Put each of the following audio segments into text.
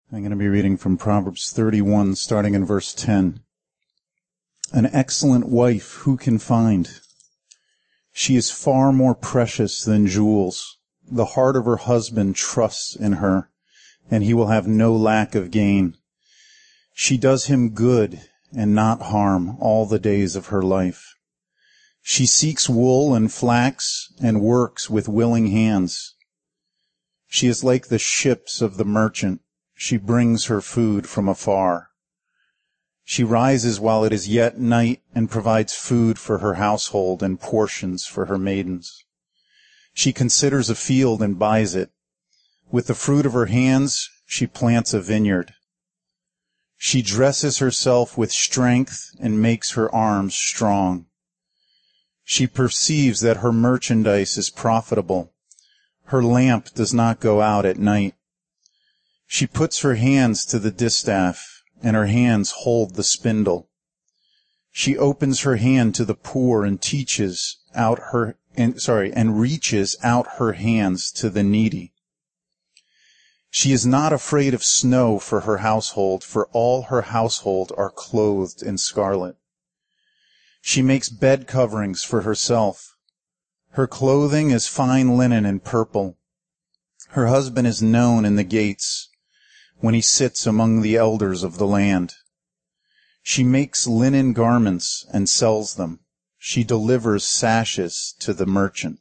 I'm going to be reading from Proverbs 31, starting in verse 10. An excellent wife who can find? She is far more precious than jewels. The heart of her husband trusts in her, and he will have no lack of gain. She does him good and not harm all the days of her life. She seeks wool and flax and works with willing hands. She is like the ships of the merchant. She brings her food from afar. She rises while it is yet night and provides food for her household and portions for her maidens. She considers a field and buys it. With the fruit of her hands, she plants a vineyard. She dresses herself with strength and makes her arms strong. She perceives that her merchandise is profitable. Her lamp does not go out at night. She puts her hands to the distaff, and her hands hold the spindle. She opens her hand to the poor and reaches out her hands to the needy. She is not afraid of snow for her household, for all her household are clothed in scarlet. She makes bed coverings for herself. Her clothing is fine linen and purple. Her husband is known in the gates when he sits among the elders of the land. She makes linen garments and sells them. She delivers sashes to the merchant.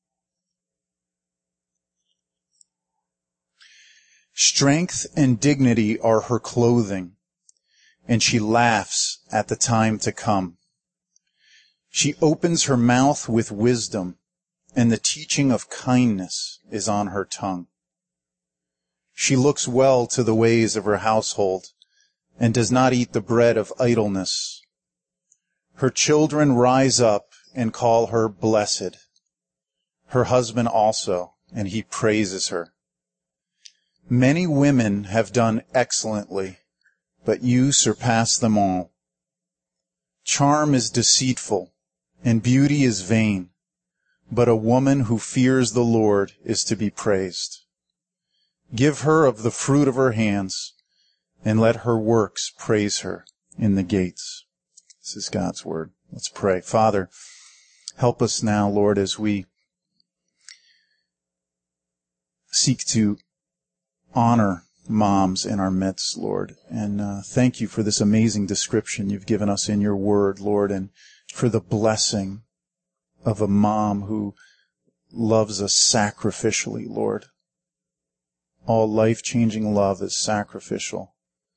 Strength and dignity are her clothing, and she laughs at the time to come. She opens her mouth with wisdom, and the teaching of kindness is on her tongue. She looks well to the ways of her household, and does not eat the bread of idleness. Her children rise up and call her blessed. Her husband also, and he praises her. Many women have done excellently, but you surpass them all. Charm is deceitful, and beauty is vain, but a woman who fears the Lord is to be praised. Give her of the fruit of her hands, and let her works praise her in the gates. This is God's word. Let's pray. Father, help us now, Lord, as we seek to honor moms in our midst, Lord. And thank you for this amazing description you've given us in your word, Lord, and for the blessing of a mom who loves us sacrificially, Lord. All life-changing love is sacrificial.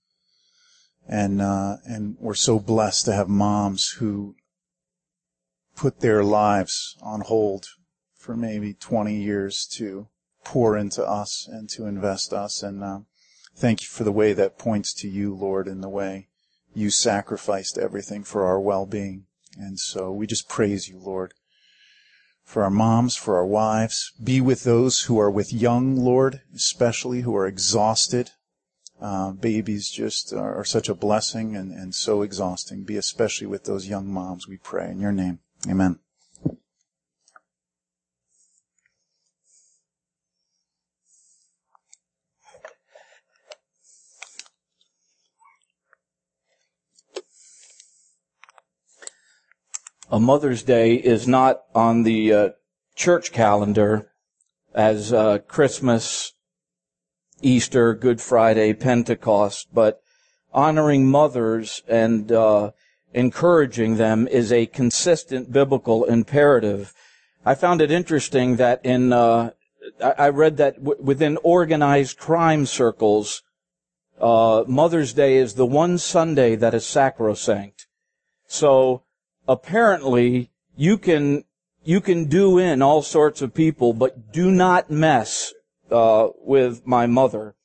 And we're so blessed to have moms who put their lives on hold for maybe 20 years to pour into us and to invest us. And thank you for the way that points to you, Lord, and the way you sacrificed everything for our well-being. And so we just praise you, Lord, for our moms, for our wives. Be with those who are with young, Lord, especially who are exhausted. Babies just are such a blessing and so exhausting. Be especially with those young moms, we pray. In your name, amen. A Mother's Day is not on the church calendar as Christmas, Easter, Good Friday, Pentecost, but honoring mothers and encouraging them is a consistent biblical imperative. I found it interesting that I read that within organized crime circles, Mother's Day is the one Sunday that is sacrosanct. So apparently, you can do in all sorts of people, but do not mess with my mother.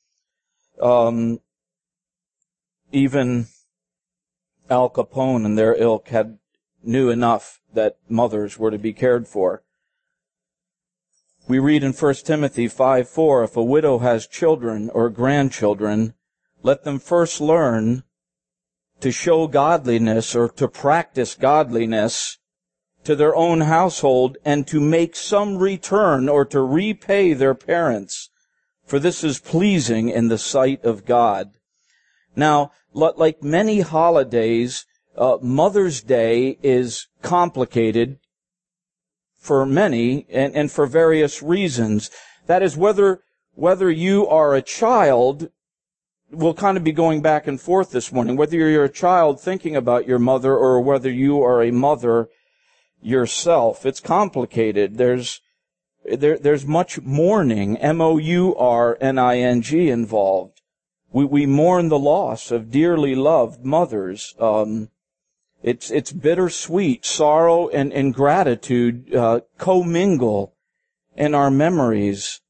Even Al Capone and their ilk knew enough that mothers were to be cared for. We read in 1 Timothy 5:4, if a widow has children or grandchildren, let them first learn to show godliness or to practice godliness to their own household and to make some return or to repay their parents. for this is pleasing in the sight of God. Now, like many holidays, Mother's Day is complicated for many and for various reasons. That is, whether you are a child, we'll kind of be going back and forth this morning, whether you're a child thinking about your mother or whether you are a mother yourself. It's complicated. There's much mourning, mourning, involved. We mourn the loss of dearly loved mothers. It's bittersweet. Sorrow and gratitude commingle in our memories.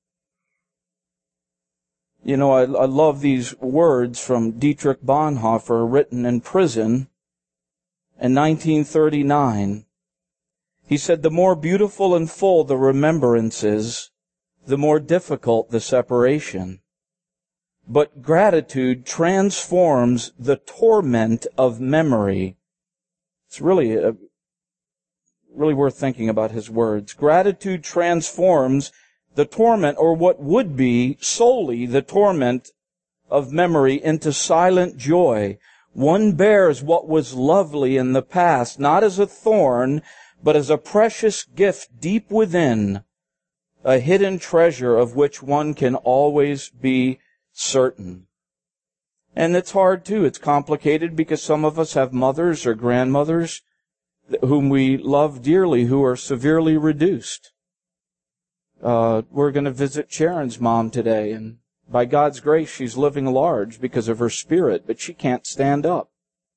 You know, I love these words from Dietrich Bonhoeffer, written in prison in 1939. He said, "The more beautiful and full the remembrances, the more difficult the separation. But gratitude transforms the torment of memory." It's really worth thinking about his words. Gratitude transforms the torment, or what would be solely the torment of memory, into silent joy. One bears what was lovely in the past, not as a thorn, but as a precious gift deep within, a hidden treasure of which one can always be certain. And it's hard too. It's complicated because some of us have mothers or grandmothers whom we love dearly who are severely reduced. We're going to visit Sharon's mom today, and by God's grace, she's living large because of her spirit, but she can't stand up.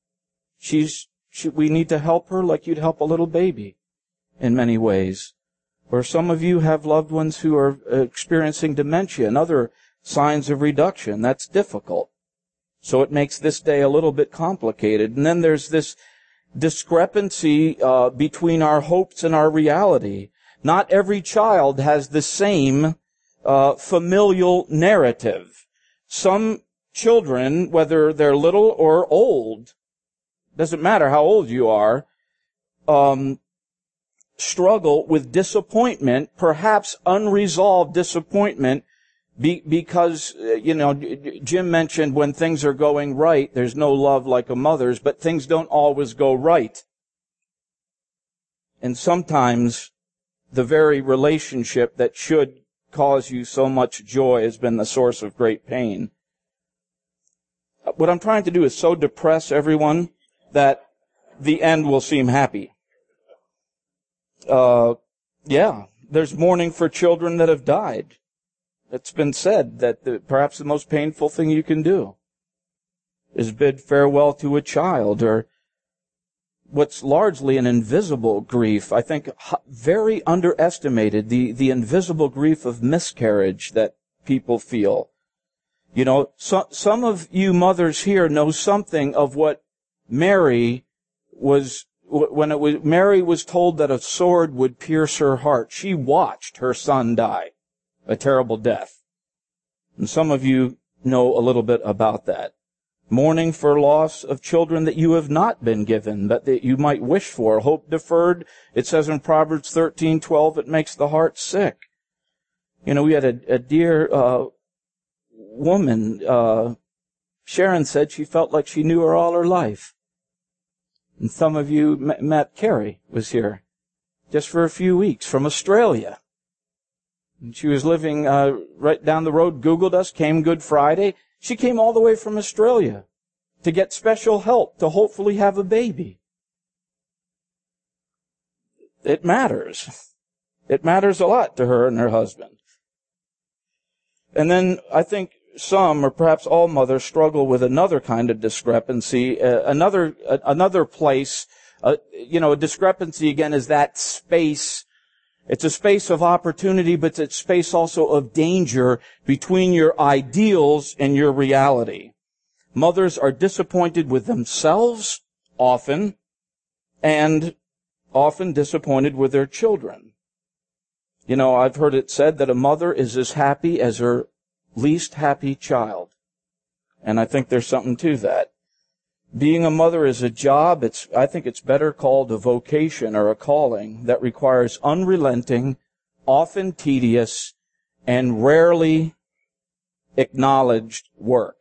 We need to help her like you'd help a little baby in many ways. Or some of you have loved ones who are experiencing dementia and other signs of reduction. That's difficult. So it makes this day a little bit complicated. And then there's this discrepancy between our hopes and our reality. Not every child has the same familial narrative. Some children, whether they're little or old, doesn't matter how old you are, struggle with disappointment, perhaps unresolved disappointment, because, Jim mentioned when things are going right, there's no love like a mother's, but things don't always go right. And sometimes the very relationship that should cause you so much joy has been the source of great pain. What I'm trying to do is so depress everyone that the end will seem happy. There's mourning for children that have died. It's been said that perhaps the most painful thing you can do is bid farewell to a child, or what's largely an invisible grief. I think very underestimated, the invisible grief of miscarriage that people feel. You know, some of you mothers here know something of what Mary was, Mary was told that a sword would pierce her heart. She watched her son die a terrible death. And some of you know a little bit about that. Mourning for loss of children that you have not been given, that you might wish for. Hope deferred. It says in Proverbs 13:12, it makes the heart sick. You know, we had a dear woman, Sharon said she felt like she knew her all her life. And some of you met Carrie was here just for a few weeks from Australia. And she was living right down the road, Googled us, came Good Friday. She came all the way from Australia to get special help to hopefully have a baby. It matters. It matters a lot to her and her husband. And then I think some, or perhaps all mothers, struggle with another kind of discrepancy, another place. A discrepancy again is that space. It's a space of opportunity, but it's a space also of danger between your ideals and your reality. Mothers are disappointed with themselves, often, and often disappointed with their children. You know, I've heard it said that a mother is as happy as her least happy child. And I think there's something to that. Being a mother is a job. I think it's better called a vocation or a calling that requires unrelenting, often tedious, and rarely acknowledged work.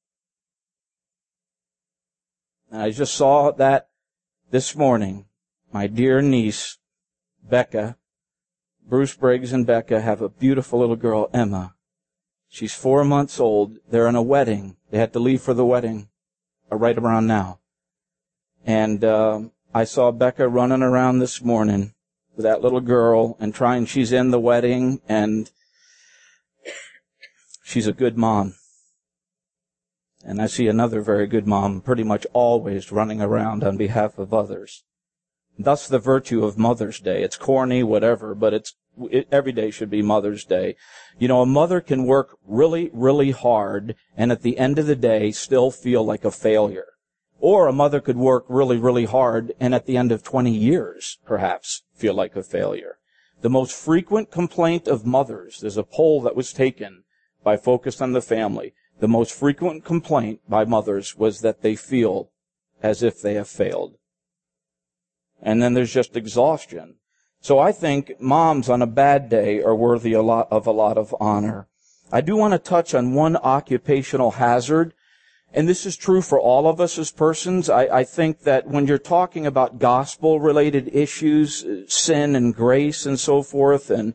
And I just saw that this morning. My dear niece, Becca, Bruce Briggs and Becca have a beautiful little girl, Emma. She's 4 months old. They're in a wedding. They had to leave for the wedding right around now. And I saw Becca running around this morning with that little girl and she's in the wedding, and she's a good mom. And I see another very good mom pretty much always running around on behalf of others. Thus the virtue of Mother's Day. It's corny, whatever, but every day should be Mother's Day. You know, a mother can work really, really hard and at the end of the day still feel like a failure. Or a mother could work really, really hard and at the end of 20 years, perhaps, feel like a failure. The most frequent complaint of mothers, there's a poll that was taken by Focus on the Family. The most frequent complaint by mothers was that they feel as if they have failed. And then there's just exhaustion. So I think moms on a bad day are worthy of a lot of honor. I do want to touch on one occupational hazard, and this is true for all of us as persons. I think that when you're talking about gospel-related issues, sin and grace and so forth, and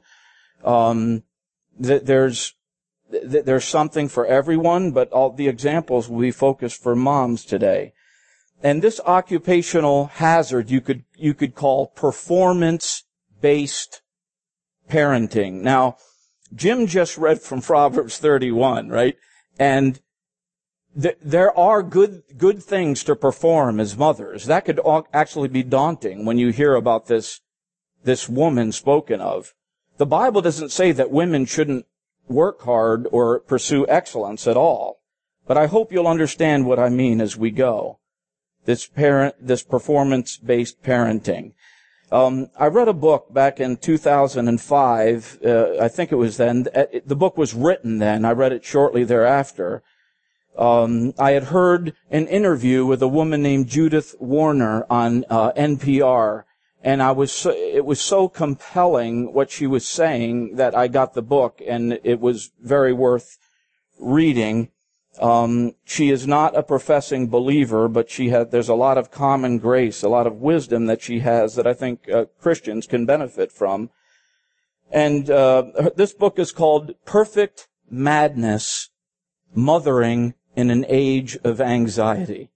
there's something for everyone, but all the examples will be focused for moms today. And this occupational hazard you could call performance-based parenting. Now, Jim just read from Proverbs 31, right? And there are good things to perform as mothers. That could actually be daunting when you hear about this woman spoken of. The Bible doesn't say that women shouldn't work hard or pursue excellence at all. But I hope you'll understand what I mean as we go. This performance-based parenting. I read a book back in 2005. I think it was then. The book was written then. I read it shortly thereafter. I had heard an interview with a woman named Judith Warner on NPR, and it was so compelling what she was saying that I got the book, and it was very worth reading. She is not a professing believer, but there's a lot of common grace, a lot of wisdom that she has that I think Christians can benefit from. And this book is called Perfect Madness, Mothering in an Age of Anxiety,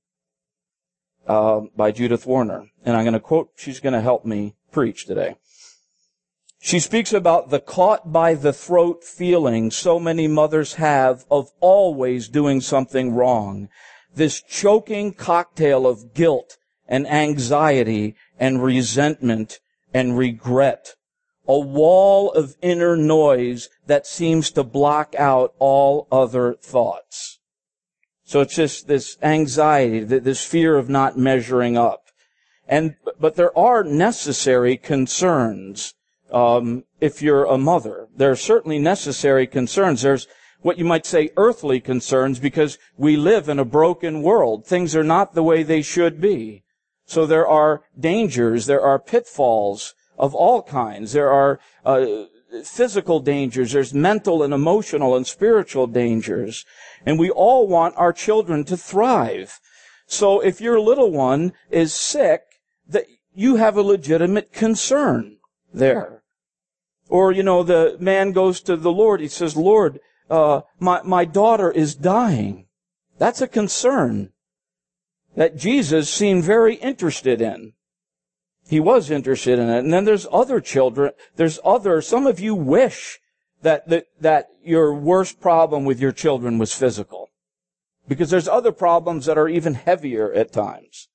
by Judith Warner. And I'm going to quote, she's going to help me preach today. She speaks about the caught-by-the-throat feeling so many mothers have of always doing something wrong. This choking cocktail of guilt and anxiety and resentment and regret. A wall of inner noise that seems to block out all other thoughts. So it's just this anxiety, this fear of not measuring up. But there are necessary concerns. If you're a mother, there are certainly necessary concerns. There's what you might say earthly concerns because we live in a broken world. Things are not the way they should be. So there are dangers, there are pitfalls of all kinds. There are physical dangers, there's mental and emotional and spiritual dangers. And we all want our children to thrive. So if your little one is sick, that you have a legitimate concern there. Or, the man goes to the Lord. He says, Lord, my daughter is dying. That's a concern that Jesus seemed very interested in. He was interested in it. And then there's other children. Some of you wish that your worst problem with your children was physical. Because there's other problems that are even heavier at times.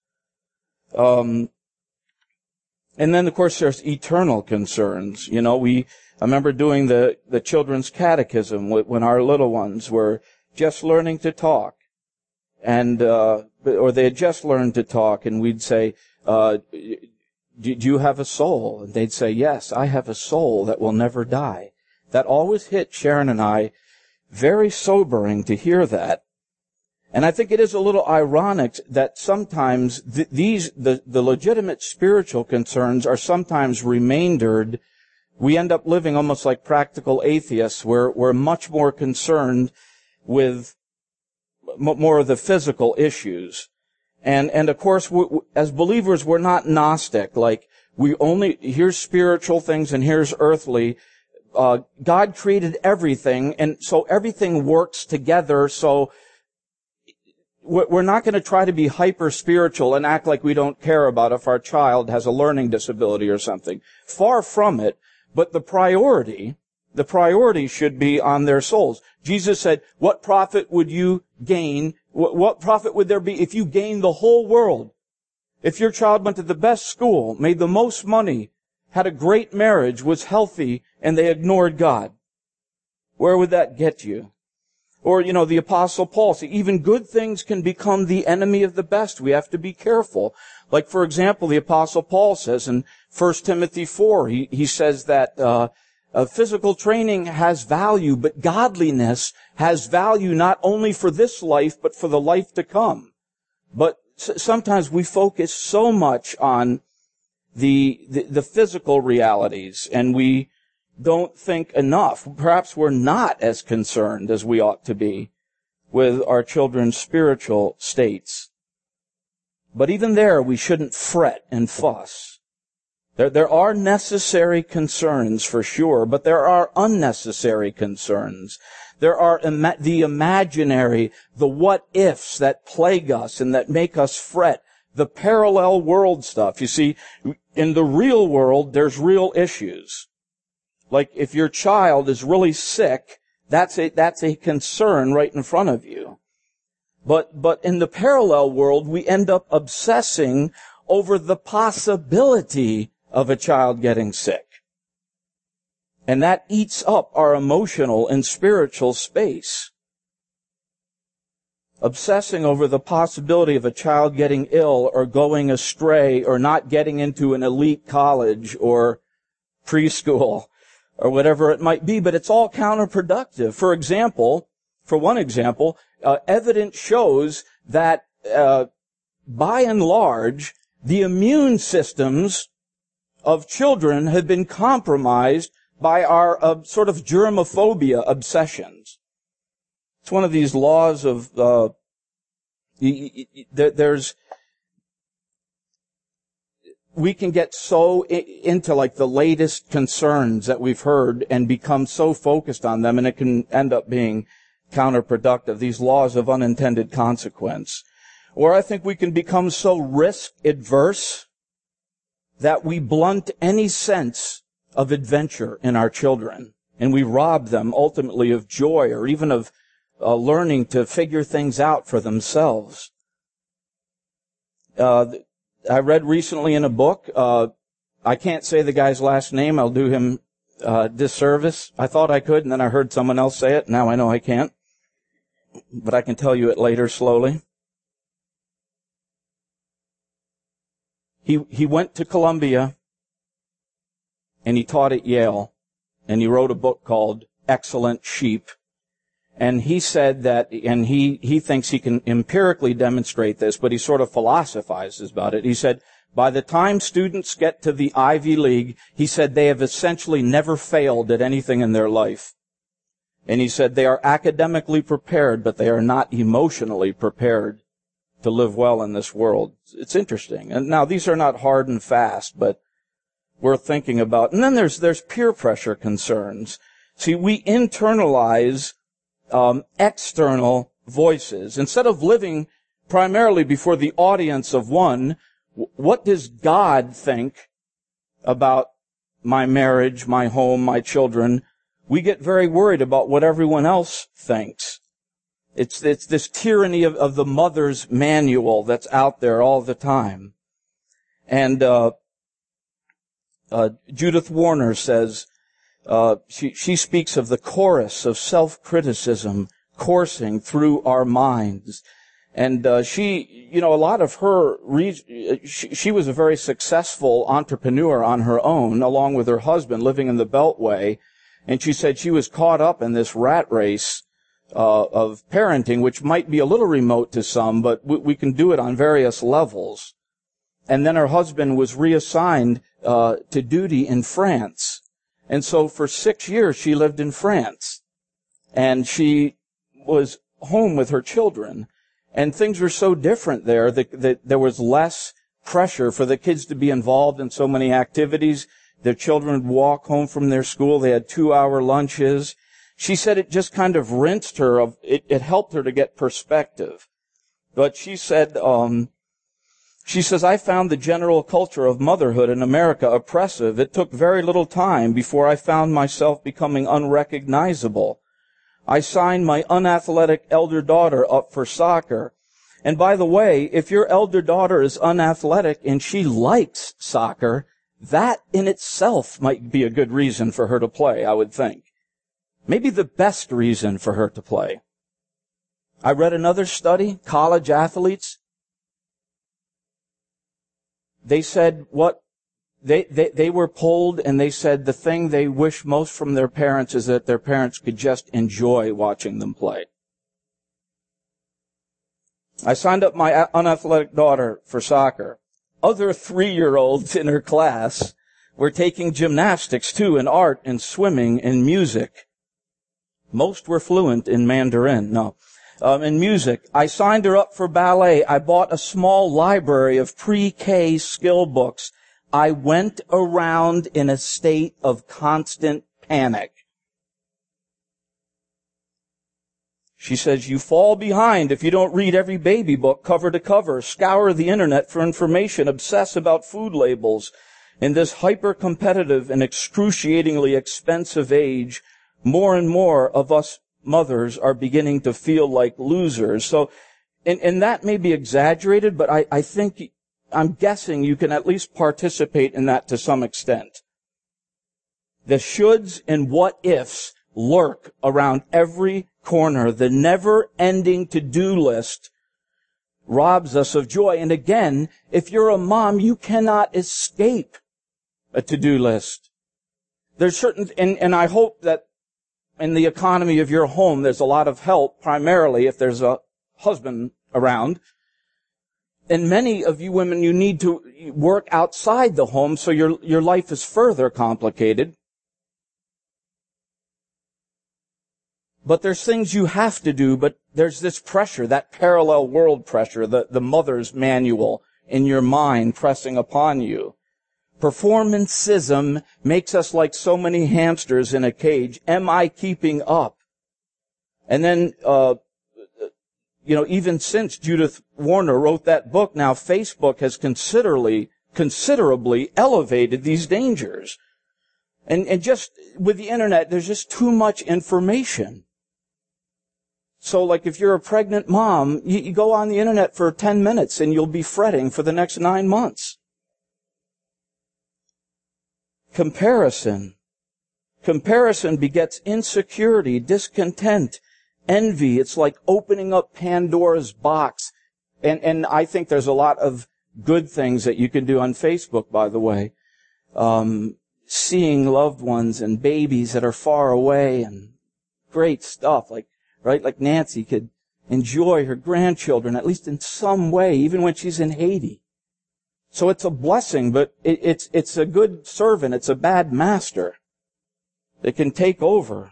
And then, of course, there's eternal concerns. I remember doing the children's catechism when our little ones were just learning to talk. Or they had just learned to talk, and we'd say, do you have a soul? And they'd say, yes, I have a soul that will never die. That always hit Sharon and I very sobering to hear that. And I think it is a little ironic that sometimes the legitimate spiritual concerns are sometimes remaindered. We end up living almost like practical atheists. We're much more concerned with more of the physical issues. And of course, as believers, we're not Gnostic, like here's spiritual things and here's earthly. God created everything, and so everything works together, so we're not going to try to be hyper-spiritual and act like we don't care about if our child has a learning disability or something. Far from it, but the priority should be on their souls. Jesus said, what profit would you gain? What profit would there be if you gained the whole world? If your child went to the best school, made the most money, had a great marriage, was healthy, and they ignored God, where would that get you? Or, the Apostle Paul, see, even good things can become the enemy of the best. We have to be careful. Like, for example, the Apostle Paul says in 1 Timothy 4, he says that physical training has value, but godliness has value not only for this life, but for the life to come. But sometimes we focus so much on the physical realities, and we don't think enough. Perhaps we're not as concerned as we ought to be with our children's spiritual states. But even there, we shouldn't fret and fuss. There are necessary concerns for sure, but there are unnecessary concerns. There are the imaginary, the what-ifs that plague us and that make us fret, the parallel world stuff. You see, in the real world, there's real issues. Like if your child is really sick, that's a concern right in front of you. But in the parallel world, we end up obsessing over the possibility of a child getting sick. And that eats up our emotional and spiritual space. Obsessing over the possibility of a child getting ill or going astray or not getting into an elite college or preschool or whatever it might be, but it's all counterproductive. For one example, evidence shows that by and large, the immune systems of children have been compromised by our sort of germophobia obsessions. It's one of these laws of we can get so into like the latest concerns that we've heard and become so focused on them, and it can end up being counterproductive, these laws of unintended consequence. Or I think we can become so risk adverse that we blunt any sense of adventure in our children, and we rob them ultimately of joy or even of learning to figure things out for themselves. I read recently in a book, I can't say the guy's last name, I'll do him disservice. I thought I could, and then I heard someone else say it. Now I know I can't. But I can tell you it later slowly. He went to Columbia, and he taught at Yale, and he wrote a book called Excellent Sheep. And he said that, and he thinks he can empirically demonstrate this, but he sort of philosophizes about it. He said, by the time students get to the Ivy League, he said they have essentially never failed at anything in their life. And he said they are academically prepared, but they are not emotionally prepared to live well in this world. It's interesting. And now these are not hard and fast, but worth thinking about. And then there's peer pressure concerns. See, we internalize external voices. Instead of living primarily before the audience of one, what does God think about my marriage, my home, my children? We get very worried about what everyone else thinks. It's this tyranny of the mother's manual that's out there all the time. And Judith Warner says, she speaks of the chorus of self-criticism coursing through our minds. And she, a lot of her, she was a very successful entrepreneur on her own, along with her husband, living in the Beltway. And she said she was caught up in this rat race of parenting, which might be a little remote to some, but we can do it on various levels. And then her husband was reassigned to duty in France. And so for 6 years she lived in France. And she was home with her children, and things were so different there that there was less pressure for the kids to be involved in so many activities. Their children would walk home from their school. They had 2-hour lunches. She said it just kind of rinsed her. It helped her to get perspective. But she said, she says, I found the general culture of motherhood in America oppressive. It took very little time before I found myself becoming unrecognizable. I signed my unathletic elder daughter up for soccer. And by the way, if your elder daughter is unathletic and she likes soccer, that in itself might be a good reason for her to play, I would think. Maybe the best reason for her to play. I read another study, college athletes. They said they were polled, and they said the thing they wish most from their parents is that their parents could just enjoy watching them play. I signed up my unathletic daughter for soccer. Other 3-year-olds in her class were taking gymnastics too, and art and swimming and music. Most were fluent in Mandarin. In music. I signed her up for ballet. I bought a small library of pre-K skill books. I went around in a state of constant panic. She says, you fall behind if you don't read every baby book cover to cover, scour the internet for information, obsess about food labels. In this hyper-competitive and excruciatingly expensive age, more and more of us mothers are beginning to feel like losers. So, and that may be exaggerated, but I think, I'm guessing you can at least participate in that to some extent. The shoulds and what ifs lurk around every corner. The never-ending to-do list robs us of joy. And again, if you're a mom, you cannot escape a to-do list. There's certain, and I hope that in the economy of your home, there's a lot of help, primarily if there's a husband around. And many of you women, you need to work outside the home, so your life is further complicated. But there's things you have to do, but there's this pressure, that parallel world pressure, the mother's manual in your mind pressing upon you. Performancism makes us like so many hamsters in a cage. Am I keeping up? And then, even since Judith Warner wrote that book, now Facebook has considerably elevated these dangers. And just with the internet, there's just too much information. So like if you're a pregnant mom, you go on the internet for 10 minutes and you'll be fretting for the next 9 months. Comparison begets insecurity, discontent, envy. It's like opening up Pandora's box. And I think there's a lot of good things that you can do on Facebook, by the way. Seeing loved ones and babies that are far away and great stuff. Like Nancy could enjoy her grandchildren, at least in some way, even when she's in Haiti. So it's a blessing, but it's a good servant. It's a bad master that can take over.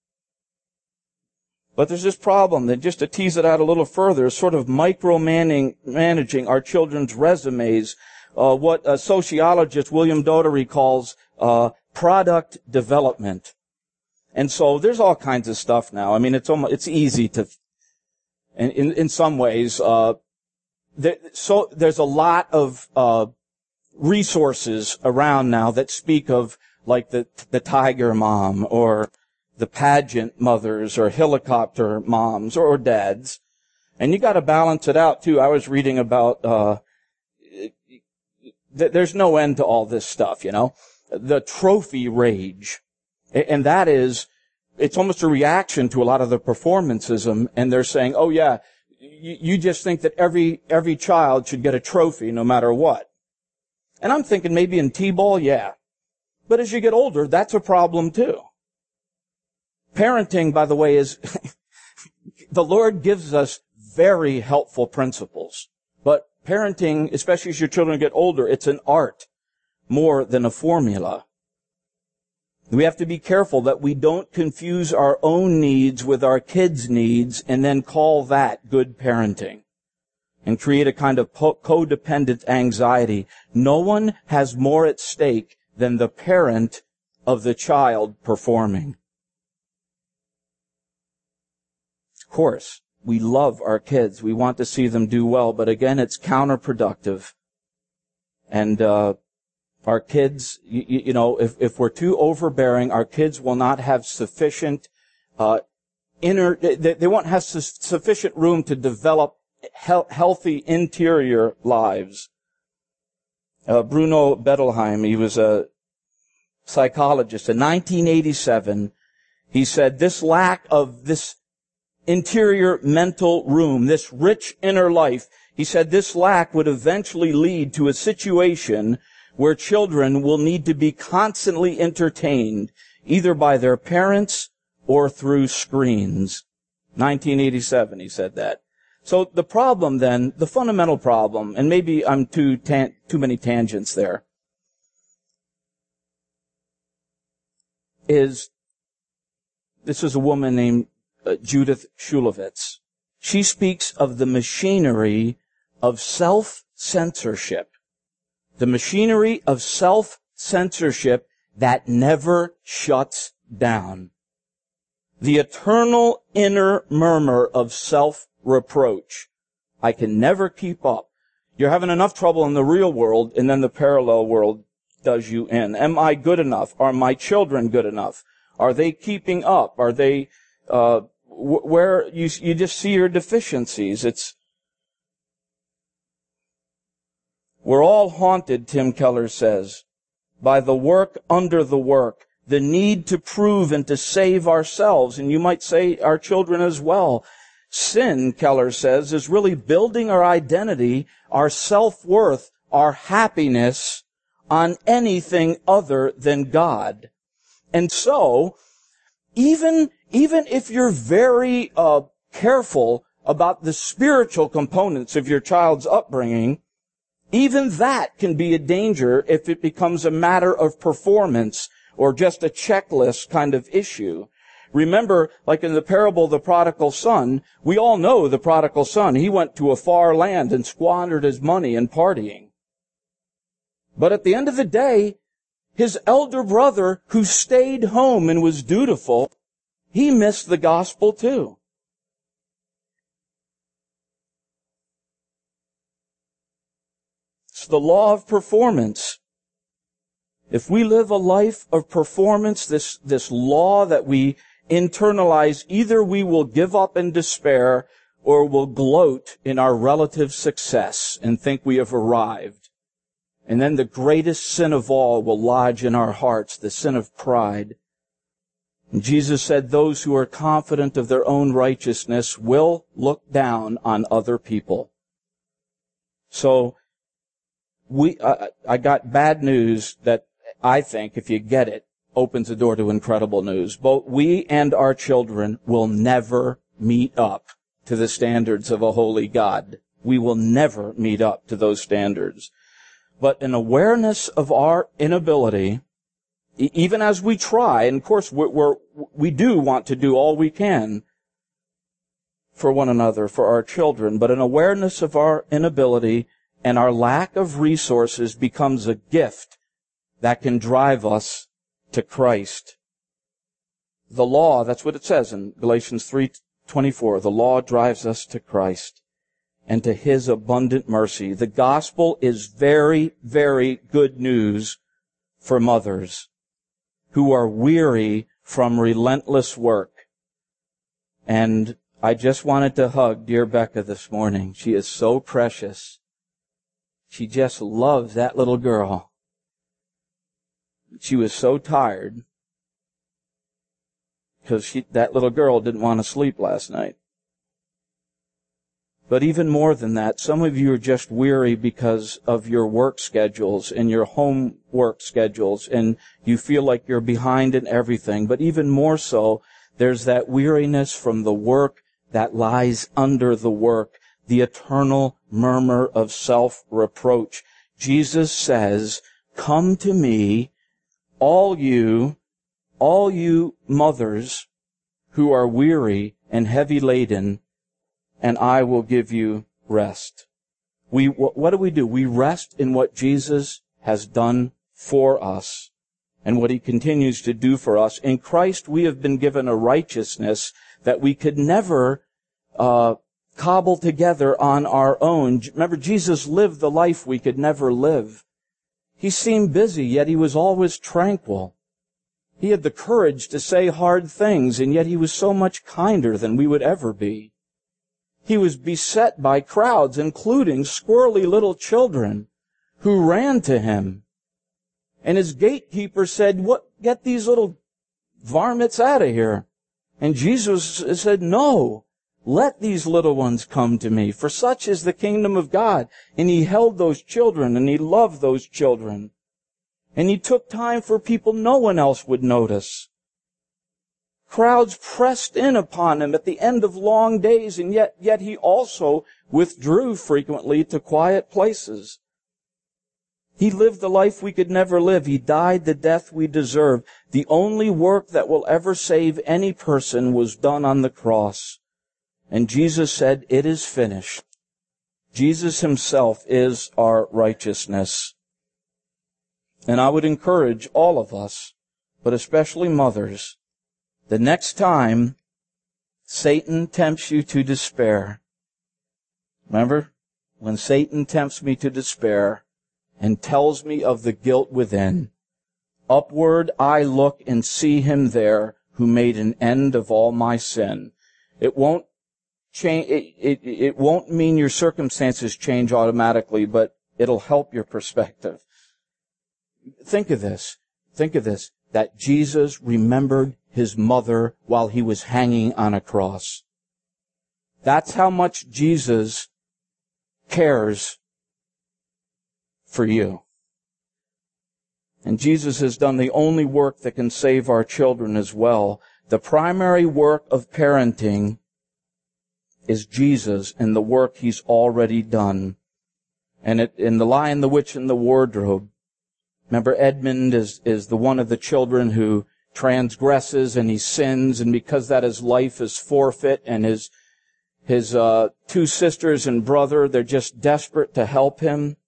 But there's this problem that, just to tease it out a little further, is sort of micromanaging our children's resumes, what sociologist William Doherty calls product development. And so there's all kinds of stuff now. I mean, it's easy to, in some ways, there's a lot of resources around now that speak of like the tiger mom or the pageant mothers or helicopter moms or dads. And you got to balance it out too. I was reading about there's no end to all this stuff, the trophy rage. And that is, it's almost a reaction to a lot of the performancism, and they're saying, oh yeah, you just think that every child should get a trophy no matter what. And I'm thinking maybe in T-ball, yeah. But as you get older, that's a problem too. Parenting, by the way, is, the Lord gives us very helpful principles. But parenting, especially as your children get older, it's an art more than a formula. We have to be careful that we don't confuse our own needs with our kids' needs and then call that good parenting and create a kind of codependent anxiety. No one has more at stake than the parent of the child performing. Of course, we love our kids. We want to see them do well, but again, it's counterproductive. And our kids, if we're too overbearing, our kids will not have sufficient they won't have sufficient room to develop healthy interior lives. Bruno Bettelheim, he was a psychologist. In 1987, he said this lack of this interior mental room, this rich inner life, he said this lack would eventually lead to a situation where children will need to be constantly entertained, either by their parents or through screens. 1987, he said that. So the problem then, the fundamental problem, and maybe I'm too many tangents there, is this is a woman named Judith Shulevitz. She speaks of the machinery of self-censorship. The machinery of self-censorship that never shuts down. The eternal inner murmur of self-reproach. I can never keep up. You're having enough trouble in the real world, and then the parallel world does you in. Am I good enough? Are my children good enough? Are they keeping up? Are they, where you just see your deficiencies? We're all haunted, Tim Keller says, by the work under the work, the need to prove and to save ourselves, and you might say our children as well. Sin, Keller says, is really building our identity, our self-worth, our happiness on anything other than God. And so, even if you're very careful about the spiritual components of your child's upbringing, even that can be a danger if it becomes a matter of performance or just a checklist kind of issue. Remember, like in the parable of the prodigal son, we all know the prodigal son. He went to a far land and squandered his money in partying. But at the end of the day, his elder brother, who stayed home and was dutiful, he missed the gospel too. It's the law of performance. If we live a life of performance, this law that we internalize, either we will give up in despair or will gloat in our relative success and think we have arrived. And then the greatest sin of all will lodge in our hearts, the sin of pride. And Jesus said those who are confident of their own righteousness will look down on other people. So, I got bad news that I think, if you get it, opens the door to incredible news. Both we and our children will never meet up to the standards of a holy God. We will never meet up to those standards. But an awareness of our inability, even as we try, and of course we do want to do all we can for one another, for our children, but an awareness of our inability and our lack of resources becomes a gift that can drive us to Christ. The law, that's what it says in Galatians 3:24. The law drives us to Christ and to His abundant mercy. The gospel is very, very good news for mothers who are weary from relentless work. And I just wanted to hug dear Becca this morning. She is so precious. She just loves that little girl. She was so tired because that little girl didn't want to sleep last night. But even more than that, some of you are just weary because of your work schedules and your home work schedules, and you feel like you're behind in everything. But even more so, there's that weariness from the work that lies under the work, the eternal murmur of self-reproach. Jesus says, "Come to me, all you all you mothers who are weary and heavy laden, and I will give you rest. What do? We rest in what Jesus has done for us and what he continues to do for us. In Christ, we have been given a righteousness that we could never cobble together on our own. Remember, Jesus lived the life we could never live. He seemed busy, yet he was always tranquil. He had the courage to say hard things, and yet he was so much kinder than we would ever be. He was beset by crowds, including squirrely little children, who ran to him. And his gatekeeper said, get these little varmints out of here. And Jesus said, no, let these little ones come to me, for such is the kingdom of God. And he held those children, and he loved those children. And he took time for people no one else would notice. Crowds pressed in upon him at the end of long days, and yet he also withdrew frequently to quiet places. He lived the life we could never live. He died the death we deserve. The only work that will ever save any person was done on the cross. And Jesus said, it is finished. Jesus himself is our righteousness. And I would encourage all of us, but especially mothers, the next time Satan tempts you to despair, remember, when Satan tempts me to despair and tells me of the guilt within, upward I look and see him there who made an end of all my sin. It won't change, it won't mean your circumstances change automatically, but it'll help your perspective. Think of this, that Jesus remembered his mother while he was hanging on a cross. That's how much Jesus cares for you. And Jesus has done the only work that can save our children as well. The primary work of parenting is Jesus and the work he's already done. And in The Lion, the Witch, and the Wardrobe, remember, Edmund is the one of the children who transgresses and he sins, and because that his life is forfeit, and his two sisters and brother, they're just desperate to help him.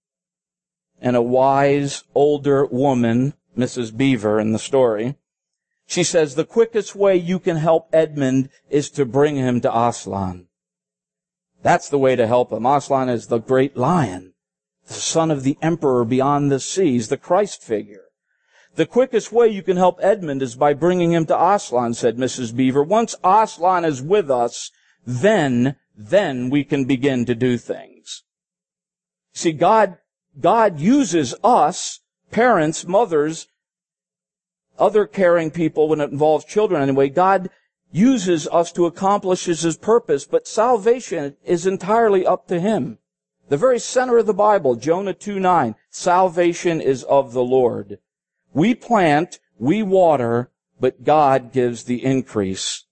And a wise older woman, Mrs. Beaver in the story, she says, the quickest way you can help Edmund is to bring him to Aslan. That's the way to help him. Aslan is the great lion, the son of the emperor beyond the seas, the Christ figure. The quickest way you can help Edmund is by bringing him to Aslan, said Mrs. Beaver. Once Aslan is with us, then we can begin to do things. See, God uses us, parents, mothers, other caring people when it involves children anyway. God uses us to accomplish his purpose, but salvation is entirely up to him. The very center of the Bible, Jonah 2:9, salvation is of the Lord. We plant, we water, but God gives the increase.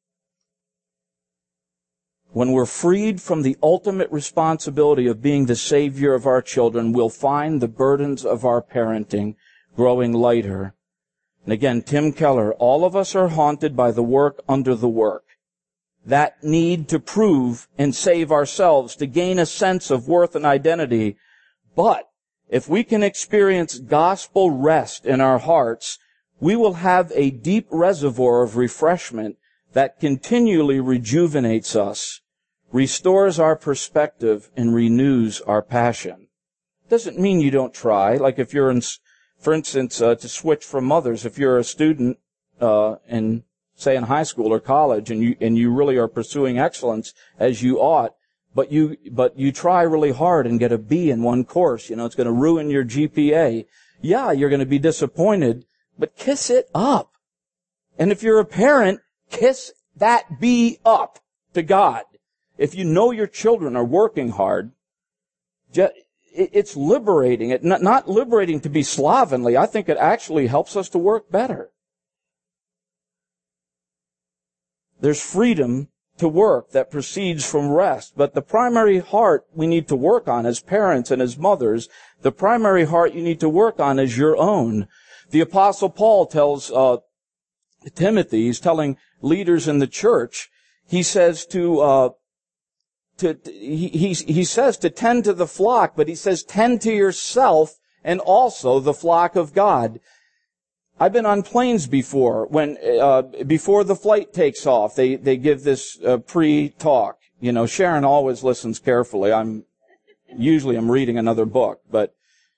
When we're freed from the ultimate responsibility of being the savior of our children, we'll find the burdens of our parenting growing lighter. And again, Tim Keller, all of us are haunted by the work under the work. That need to prove and save ourselves, to gain a sense of worth and identity. But if we can experience gospel rest in our hearts, we will have a deep reservoir of refreshment that continually rejuvenates us, restores our perspective, and renews our passion. Doesn't mean you don't try. Like if you're for instance, to switch from mothers, if you're a student in high school or college, and you really are pursuing excellence as you ought, but you try really hard and get a B in one course, it's going to ruin your GPA. Yeah, you're going to be disappointed, but kiss it up. And if you're a parent, kiss that B up to God. If you know your children are working hard, it's liberating. It's not liberating to be slovenly. I think it actually helps us to work better. There's freedom to work that proceeds from rest. But the primary heart we need to work on as parents and as mothers, the primary heart you need to work on is your own. The Apostle Paul tells Timothy, he's telling leaders in the church, he says he says to tend to the flock, but he says tend to yourself and also the flock of God. I've been on planes before when before the flight takes off. They give this pre-talk. You know, Sharon always listens carefully. I'm reading another book, but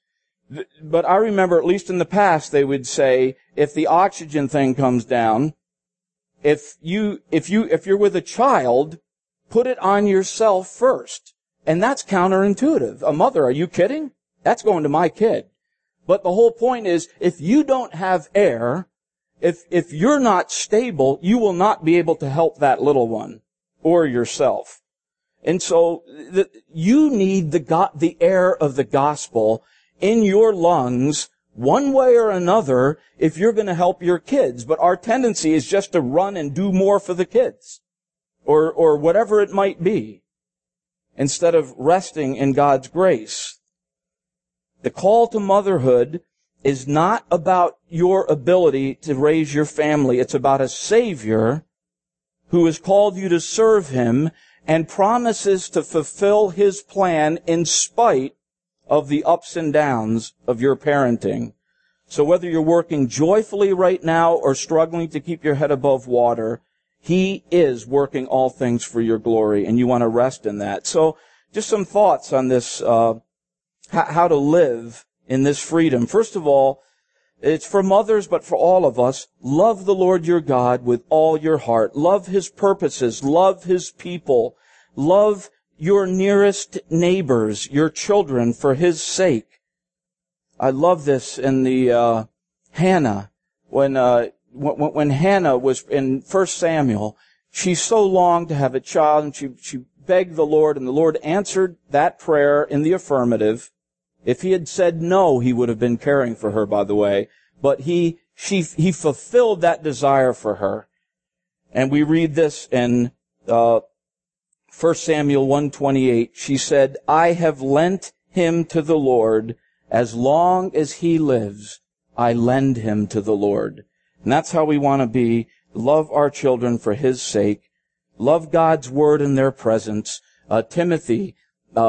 I remember, at least in the past, they would say, if the oxygen thing comes down, if you're with a child, put it on yourself first. And that's counterintuitive. A mother, are you kidding? That's going to my kid. But the whole point is, if you don't have air, if you're not stable, you will not be able to help that little one or yourself. And so you need the air of the gospel in your lungs one way or another if you're going to help your kids. But our tendency is just to run and do more for the kids or whatever it might be instead of resting in God's grace. The call to motherhood is not about your ability to raise your family. It's about a Savior who has called you to serve Him and promises to fulfill His plan in spite of the ups and downs of your parenting. So whether you're working joyfully right now or struggling to keep your head above water, He is working all things for your glory, and you want to rest in that. So just some thoughts on this, how to live in this freedom. First of all, it's for mothers, but for all of us. Love the Lord your God with all your heart. Love His purposes. Love His people. Love your nearest neighbors, your children, for His sake. I love this in the Hannah. When Hannah was in 1 Samuel, she so longed to have a child, and she begged the Lord, and the Lord answered that prayer in the affirmative. If He had said no, He would have been caring for her, by the way. But He fulfilled that desire for her. And we read this in 1 Samuel 1:28. She said, I have lent him to the Lord. As long as he lives, I lend him to the Lord. And that's how we want to be. Love our children for His sake. Love God's Word in their presence. Timothy,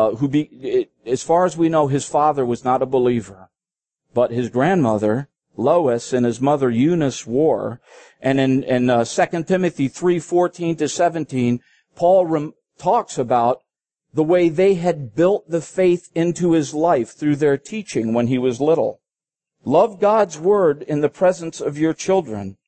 as far as we know, his father was not a believer, but his grandmother, Lois, and his mother, Eunice, were. And in 2 Timothy 3:14-17, Paul talks about the way they had built the faith into his life through their teaching when he was little. Love God's Word in the presence of your children.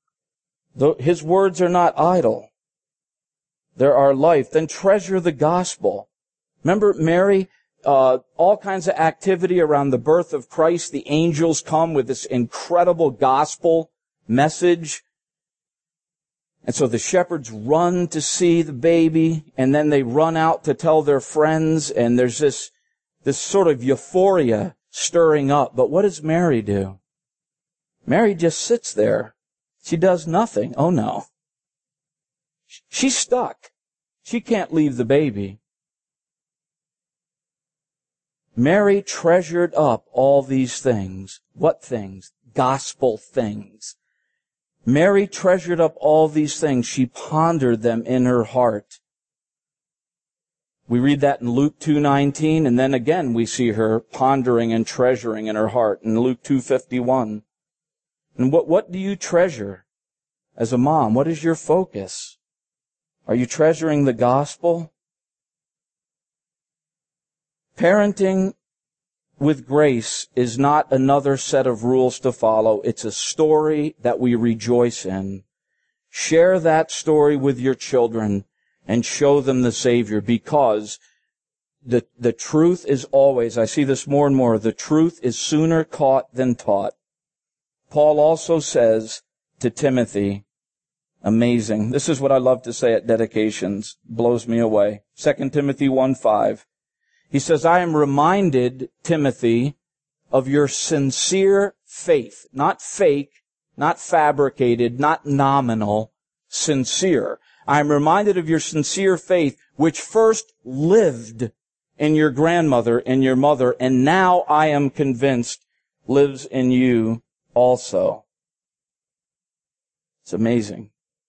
His words are not idle. There are life. Then treasure the gospel. Remember Mary, all kinds of activity around the birth of Christ. The angels come with this incredible gospel message. And so the shepherds run to see the baby, and then they run out to tell their friends, and there's this sort of euphoria stirring up. But what does Mary do? Mary just sits there. She does nothing. Oh no. She's stuck. She can't leave the baby. Mary treasured up all these things. What things? Gospel things. Mary treasured up all these things. She pondered them in her heart. We read that in Luke 2:19, and then again we see her pondering and treasuring in her heart in Luke 2:51. And what do you treasure as a mom? What is your focus? Are you treasuring the gospel? Parenting with grace is not another set of rules to follow. It's a story that we rejoice in. Share that story with your children and show them the Savior, because the truth is always, I see this more and more, the truth is sooner caught than taught. Paul also says to Timothy, amazing. This is what I love to say at dedications. Blows me away. 2 Timothy 1:5. He says, I am reminded, Timothy, of your sincere faith. Not fake, not fabricated, not nominal, sincere. I am reminded of your sincere faith, which first lived in your grandmother and your mother, and now I am convinced lives in you also. It's amazing.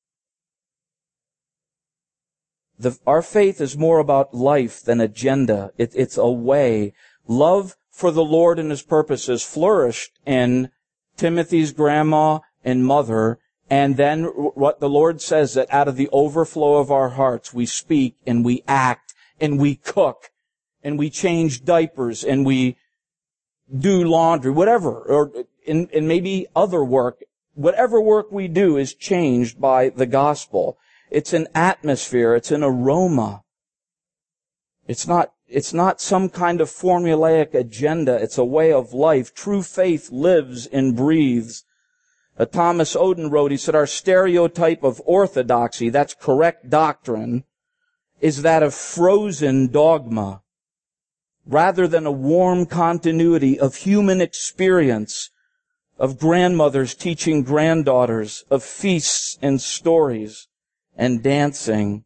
Our faith is more about life than agenda. It's a way. Love for the Lord and His purposes flourished in Timothy's grandma and mother. And then what the Lord says, that out of the overflow of our hearts, we speak and we act and we cook and we change diapers and we do laundry, whatever, and maybe other work. Whatever work we do is changed by the gospel. It's an atmosphere. It's an aroma. It's not some kind of formulaic agenda. It's a way of life. True faith lives and breathes. Thomas Oden wrote, he said, our stereotype of orthodoxy, that's correct doctrine, is that of frozen dogma, rather than a warm continuity of human experience, of grandmothers teaching granddaughters, of feasts and stories and dancing.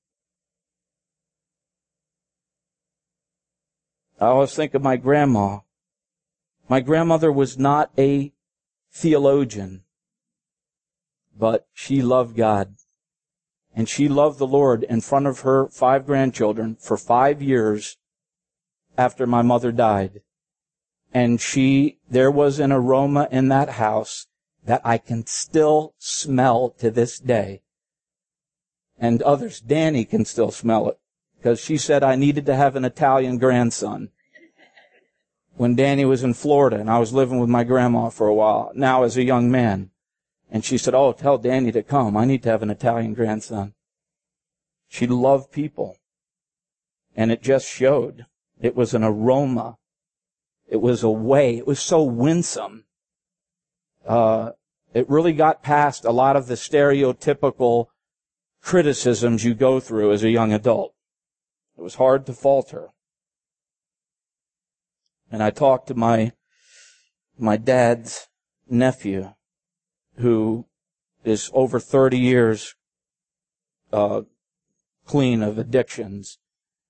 I always think of my grandma. My grandmother was not a theologian, but she loved God. And she loved the Lord in front of her 5 grandchildren for 5 years after my mother died. And there was an aroma in that house that I can still smell to this day. And others, Danny can still smell it, because she said I needed to have an Italian grandson when Danny was in Florida and I was living with my grandma for a while, now as a young man. And she said, oh, tell Danny to come. I need to have an Italian grandson. She loved people. And it just showed. It was an aroma. It was a way. It was so winsome. It really got past a lot of the stereotypical criticisms you go through as a young adult. It was hard to falter. And I talked to my dad's nephew, who is over 30 years clean of addictions,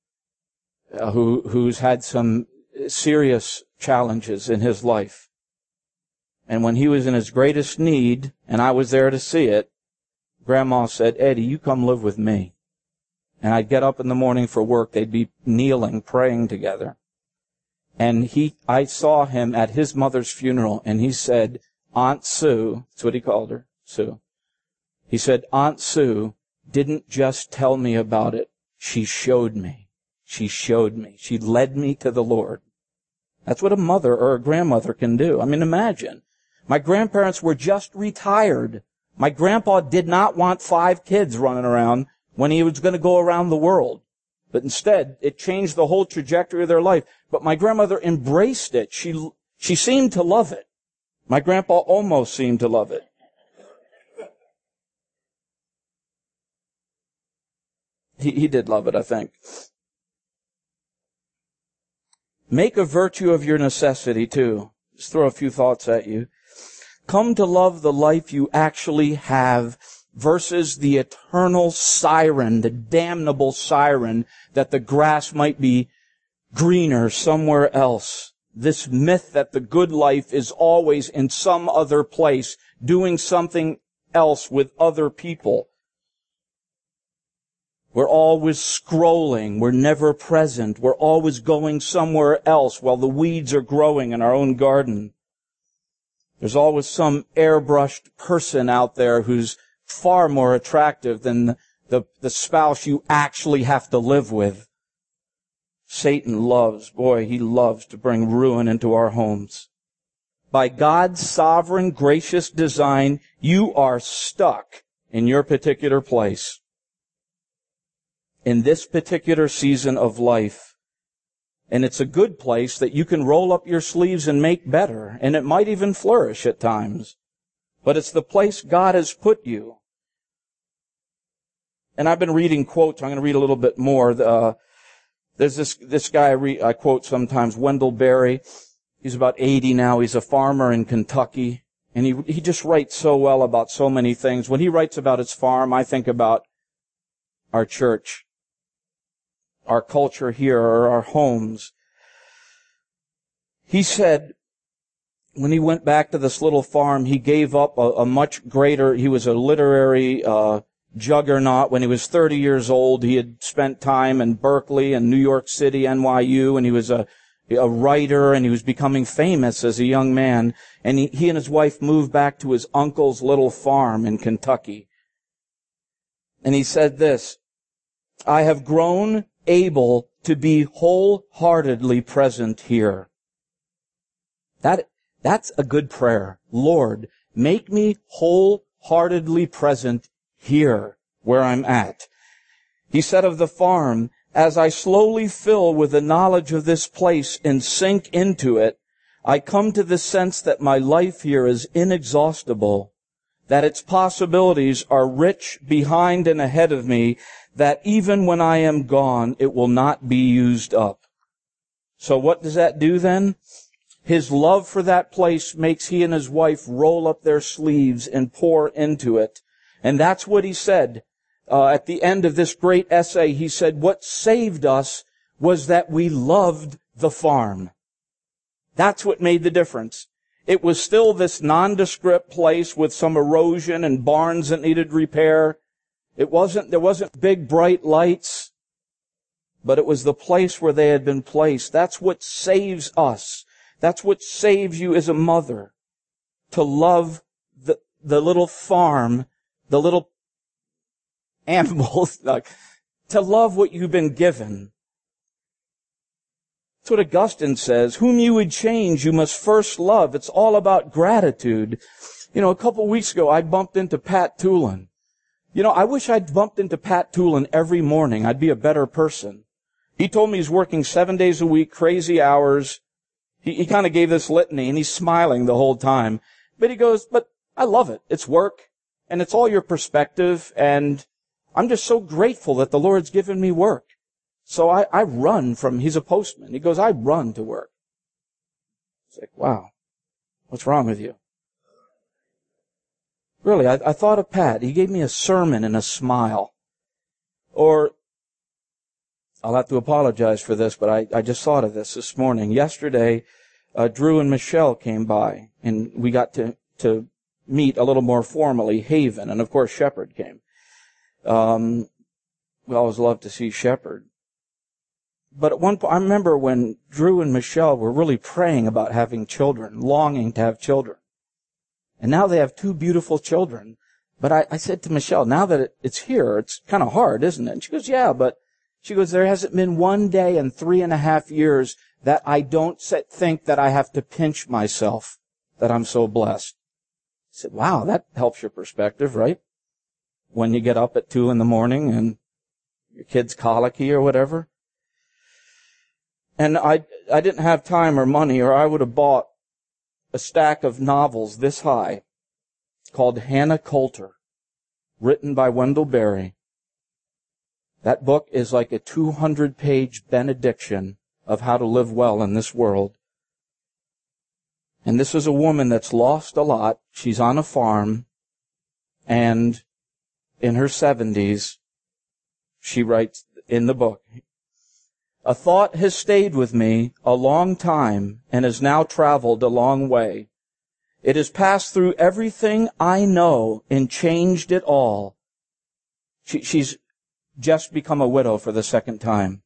who's had some serious challenges in his life. And when he was in his greatest need, and I was there to see it, Grandma said, Eddie, you come live with me. And I'd get up in the morning for work. They'd be kneeling, praying together. And I saw him at his mother's funeral, and he said, Aunt Sue, that's what he called her, Sue. He said, Aunt Sue didn't just tell me about it. She showed me. She showed me. She led me to the Lord. That's what a mother or a grandmother can do. I mean, imagine. My grandparents were just retired. My grandpa did not want 5 kids running around when he was going to go around the world. But instead, it changed the whole trajectory of their life. But my grandmother embraced it. She seemed to love it. My grandpa almost seemed to love it. He did love it, I think. Make a virtue of your necessity, too. Just throw a few thoughts at you. Come to love the life you actually have versus the eternal siren, the damnable siren that the grass might be greener somewhere else. This myth that the good life is always in some other place, doing something else with other people. We're always scrolling. We're never present. We're always going somewhere else while the weeds are growing in our own garden. There's always some airbrushed person out there who's far more attractive than the spouse you actually have to live with. Satan he loves to bring ruin into our homes. By God's sovereign, gracious design, you are stuck in your particular place, in this particular season of life. And it's a good place that you can roll up your sleeves and make better, and it might even flourish at times. But it's the place God has put you. And I've been reading quotes. I'm going to read a little bit more. There's this guy I quote sometimes, Wendell Berry. He's about 80 now. He's a farmer in Kentucky. And he just writes so well about so many things. When he writes about his farm, I think about our church, our culture here, or our homes. He said, when he went back to this little farm, he gave up a much greater, he was a literary juggernaut. When he was 30 years old, he had spent time in Berkeley and New York City, NYU, and he was a writer, and he was becoming famous as a young man. And he and his wife moved back to his uncle's little farm in Kentucky. And he said this, I have grown able to be wholeheartedly present here. That's a good prayer. Lord, make me wholeheartedly present here where I'm at. He said of the farm, as I slowly fill with the knowledge of this place and sink into it, I come to the sense that my life here is inexhaustible, that its possibilities are rich behind and ahead of me, that even when I am gone, it will not be used up. So what does that do then? His love for that place makes he and his wife roll up their sleeves and pour into it. And that's what he said. At the end of this great essay, he said, what saved us was that we loved the farm. That's what made the difference. It was still this nondescript place with some erosion and barns that needed repair. There wasn't big bright lights, but it was the place where they had been placed. That's what saves us. That's what saves you as a mother. To love the little farm, the little animals, to love what you've been given. That's what Augustine says. Whom you would change, you must first love. It's all about gratitude. A couple of weeks ago, I bumped into Pat Tulin. I wish I'd bumped into Pat Tulin every morning. I'd be a better person. He told me he's working 7 days a week, crazy hours. He kind of gave this litany, and he's smiling the whole time. But he goes, but I love it. It's work, and it's all your perspective, and I'm just so grateful that the Lord's given me work. So I run he's a postman. He goes, I run to work. It's like, wow, what's wrong with you? Really, I thought of Pat. He gave me a sermon and a smile. Or, I'll have to apologize for this, but I just thought of this morning. Yesterday, Drew and Michelle came by, and we got to meet a little more formally, Haven, and of course Shepherd came. We always love to see Shepherd. But at one point, I remember when Drew and Michelle were really praying about having children, longing to have children. And now they have 2 beautiful children. But I said to Michelle, now that it's here, it's kind of hard, isn't it? And she goes, yeah, but she goes, there hasn't been one day in 3.5 years that I don't think that I have to pinch myself that I'm so blessed. I said, wow, that helps your perspective, right? When you get up at 2 a.m. and your kid's colicky or whatever. And I didn't have time or money, or I would have bought a stack of novels this high called Hannah Coulter, written by Wendell Berry. That book is like a 200-page benediction of how to live well in this world. And this is a woman that's lost a lot. She's on a farm, and in her 70s, she writes in the book, a thought has stayed with me a long time and has now traveled a long way. It has passed through everything I know and changed it all. She's just become a widow for the 2nd time.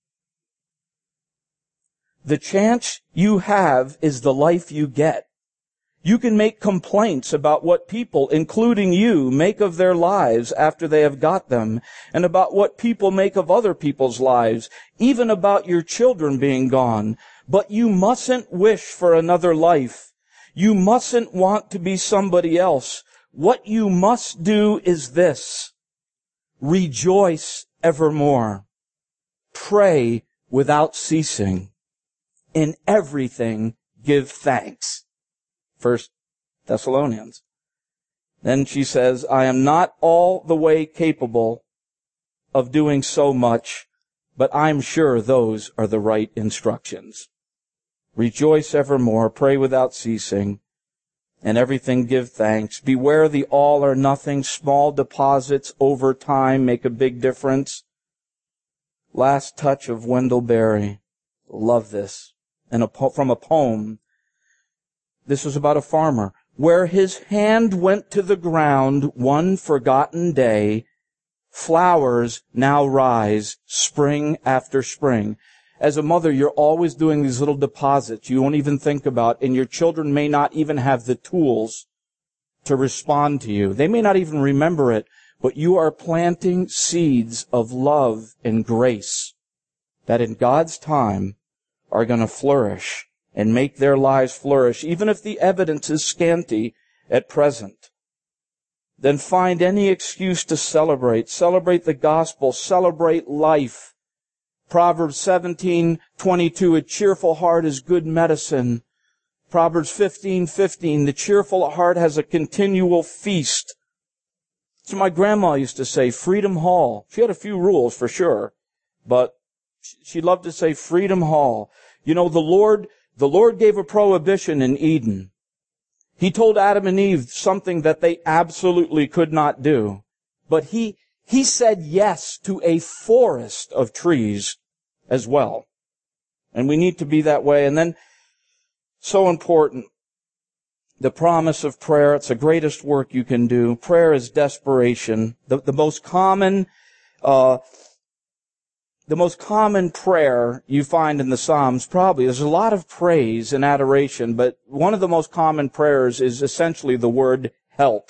The chance you have is the life you get. You can make complaints about what people, including you, make of their lives after they have got them, and about what people make of other people's lives, even about your children being gone. But you mustn't wish for another life. You mustn't want to be somebody else. What you must do is this: rejoice evermore. Pray without ceasing. In everything give thanks. 1 Thessalonians. Then she says, I am not all the way capable of doing so much, but I'm sure those are the right instructions. Rejoice evermore, pray without ceasing, and everything give thanks. Beware the all or nothing. Small deposits over time make a big difference. Last touch of Wendell Berry. Love this. And from a poem this was about a farmer, where his hand went to the ground one forgotten day, flowers now rise spring after spring. As a mother, you're always doing these little deposits you won't even think about, and your children may not even have the tools to respond to you. They may not even remember it, but you are planting seeds of love and grace that in God's time are going to flourish and make their lives flourish, even if the evidence is scanty at present. Then find any excuse to celebrate. Celebrate the gospel. Celebrate life. Proverbs 17:22, a cheerful heart is good medicine. Proverbs 15:15, the cheerful heart has a continual feast. So my grandma used to say, Freedom Hall. She had a few rules for sure, but she loved to say Freedom Hall. You know, the Lord gave a prohibition in Eden. He told Adam and Eve something that they absolutely could not do. But He said yes to a forest of trees as well. And we need to be that way. And then, so important, the promise of prayer. It's the greatest work you can do. Prayer is desperation. The most common prayer you find in the Psalms, probably, there's a lot of praise and adoration, but one of the most common prayers is essentially the word help.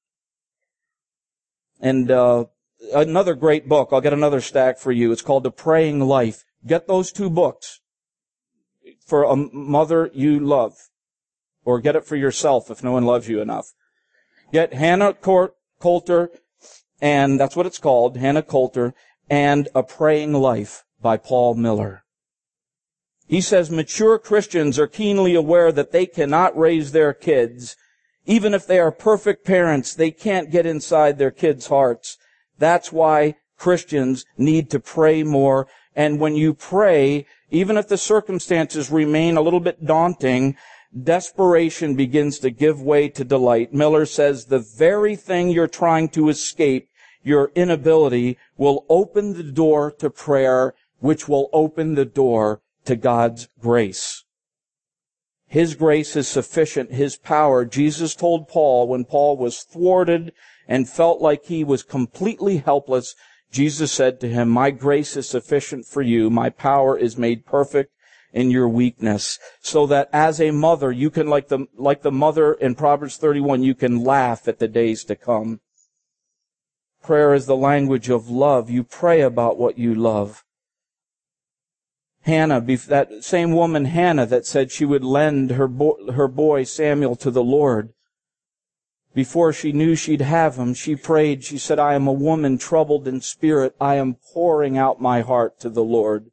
And another great book, I'll get another stack for you, it's called The Praying Life. Get those two books for a mother you love, or get it for yourself if no one loves you enough. Get Hannah Coulter, and that's what it's called, Hannah Coulter, and A Praying Life by Paul Miller. He says mature Christians are keenly aware that they cannot raise their kids. Even if they are perfect parents, they can't get inside their kids' hearts. That's why Christians need to pray more. And when you pray, even if the circumstances remain a little bit daunting, desperation begins to give way to delight. Miller says the very thing you're trying to escape, your inability, will open the door to prayer, which will open the door to God's grace. His grace is sufficient, His power. Jesus told Paul when Paul was thwarted and felt like he was completely helpless, Jesus said to him, my grace is sufficient for you. My power is made perfect in your weakness. So that as a mother, you can, like the mother in Proverbs 31, you can laugh at the days to come. Prayer is the language of love. You pray about what you love. Hannah, that same woman Hannah that said she would lend her boy Samuel to the Lord. Before she knew she'd have him, she prayed, she said, I am a woman troubled in spirit. I am pouring out my heart to the Lord.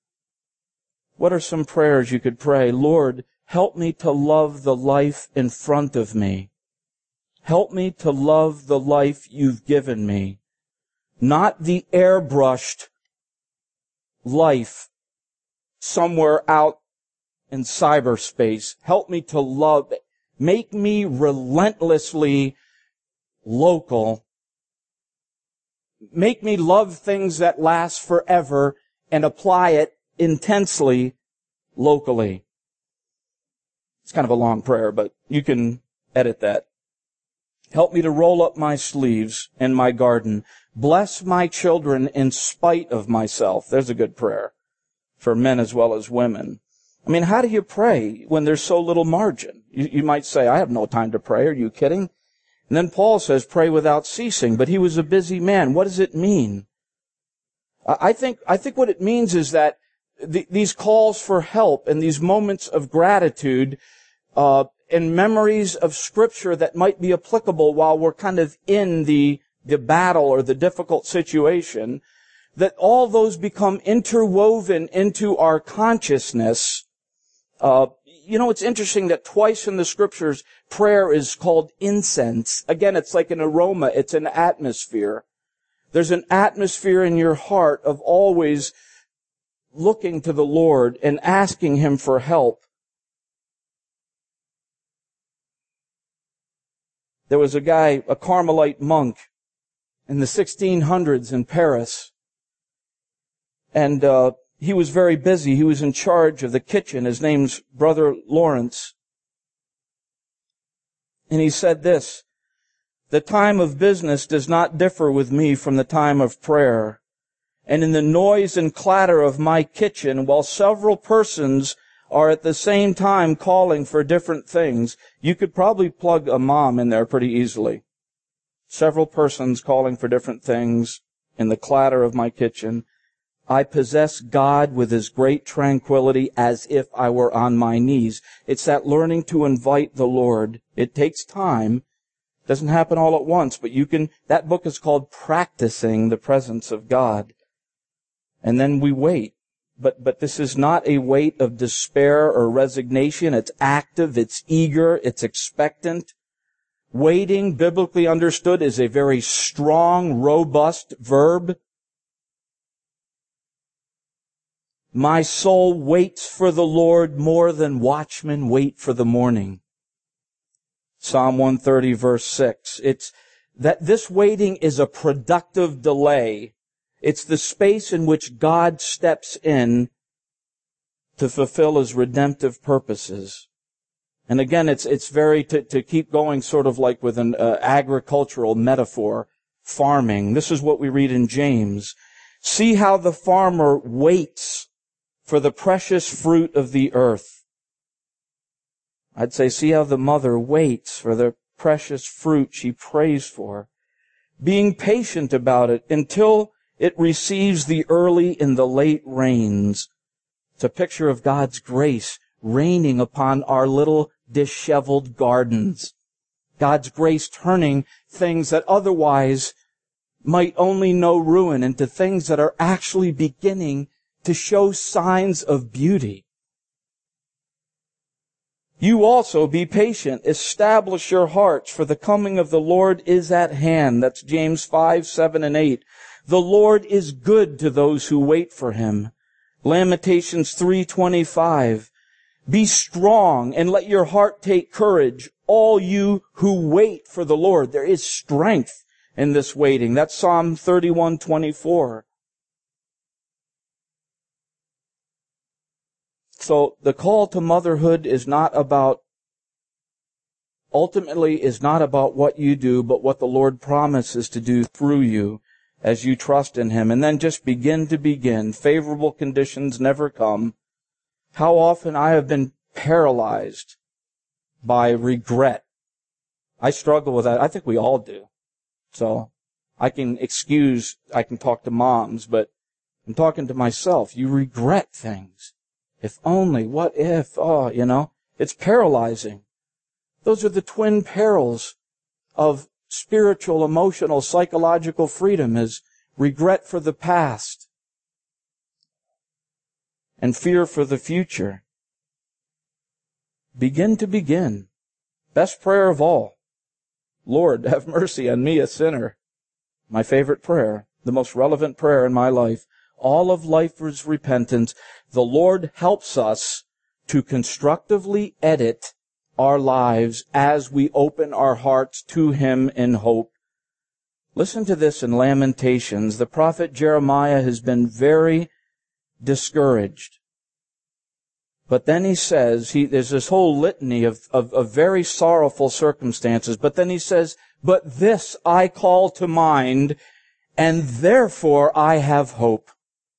What are some prayers you could pray? Lord, help me to love the life in front of me. Help me to love the life you've given me. Not the airbrushed life somewhere out in cyberspace. Help me to love. Make me relentlessly local. Make me love things that last forever and apply it intensely locally. It's kind of a long prayer, but you can edit that. Help me to roll up my sleeves in my garden. Bless my children in spite of myself. There's a good prayer for men as well as women. I mean, how do you pray when there's so little margin? You might say, I have no time to pray. Are you kidding? And then Paul says, pray without ceasing. But he was a busy man. What does it mean? I think what it means is that these calls for help and these moments of gratitude and memories of Scripture that might be applicable while we're kind of in the battle or the difficult situation, that all those become interwoven into our consciousness. It's interesting that twice in the Scriptures, prayer is called incense. Again, it's like an aroma. It's an atmosphere. There's an atmosphere in your heart of always looking to the Lord and asking Him for help. There was a guy, a Carmelite monk, in the 1600s in Paris. And he was very busy. He was in charge of the kitchen. His name's Brother Lawrence. And he said this, "The time of business does not differ with me from the time of prayer. And in the noise and clatter of my kitchen, while several persons are at the same time calling for different things," you could probably plug a mom in there pretty easily. Several persons calling for different things in the clatter of my kitchen, "I possess God with His great tranquility as if I were on my knees." It's that learning to invite the Lord. It takes time. It doesn't happen all at once, but that book is called Practicing the Presence of God. And then we wait. But this is not a wait of despair or resignation. It's active, it's eager, it's expectant. Waiting, biblically understood, is a very strong, robust verb. My soul waits for the Lord more than watchmen wait for the morning. Psalm 130, verse 6. It's that this waiting is a productive delay. It's the space in which God steps in to fulfill His redemptive purposes. And again, it's very, to keep going sort of like with an agricultural metaphor, farming. This is what we read in James. "See how the farmer waits for the precious fruit of the earth." I'd say, see how the mother waits for the precious fruit she prays for, being patient about it until it receives the early and the late rains. It's a picture of God's grace raining upon our little disheveled gardens. God's grace turning things that otherwise might only know ruin into things that are actually beginning to show signs of beauty. "You also be patient. Establish your hearts, for the coming of the Lord is at hand." That's James 5, 7, and 8. "The Lord is good to those who wait for Him." Lamentations 3:25. "Be strong and let your heart take courage, all you who wait for the Lord." There is strength in this waiting. That's Psalm 31:24. So the call to motherhood ultimately is not about what you do, but what the Lord promises to do through you as you trust in Him. And then just begin. Favorable conditions never come. How often I have been paralyzed by regret. I struggle with that. I think we all do. So I can talk to moms, but I'm talking to myself. You regret things. If only, what if, it's paralyzing. Those are the twin perils of spiritual, emotional, psychological freedom, is regret for the past and fear for the future. Begin. Best prayer of all. "Lord, have mercy on me, a sinner." My favorite prayer, the most relevant prayer in my life. All of life is repentance. The Lord helps us to constructively edit our lives as we open our hearts to Him in hope. Listen to this in Lamentations. The prophet Jeremiah has been very discouraged. But then he says, there's this whole litany of very sorrowful circumstances. But then he says, "But this I call to mind, and therefore I have hope."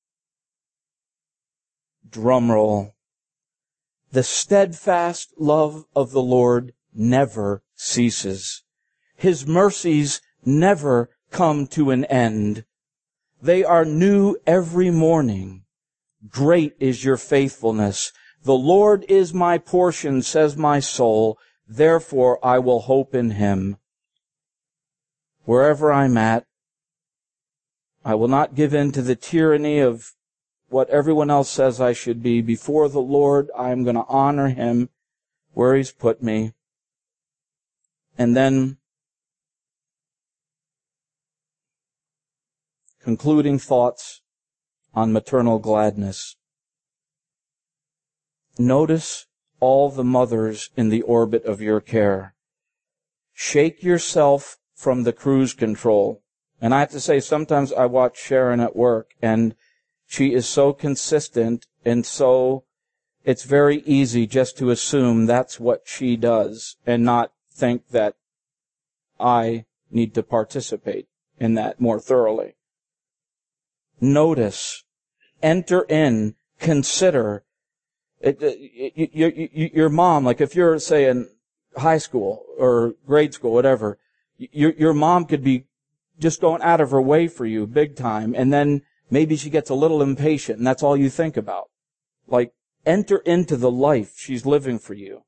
Drum roll. The steadfast love of the Lord never ceases. His mercies never come to an end. They are new every morning. Great is your faithfulness. The Lord is my portion, says my soul. Therefore I will hope in Him. Wherever I'm at, I will not give in to the tyranny of what everyone else says I should be. Before the Lord, I'm going to honor Him where He's put me. And then, concluding thoughts on maternal gladness. Notice all the mothers in the orbit of your care. Shake yourself from the cruise control. And I have to say, sometimes I watch Sharon at work, and she is so consistent, and so it's very easy just to assume that's what she does and not think that I need to participate in that more thoroughly. Notice, enter in, consider. Your mom, like if you're, say, in high school or grade school, whatever, your mom could be just going out of her way for you big time, and then maybe she gets a little impatient, and that's all you think about. Like, enter into the life she's living for you.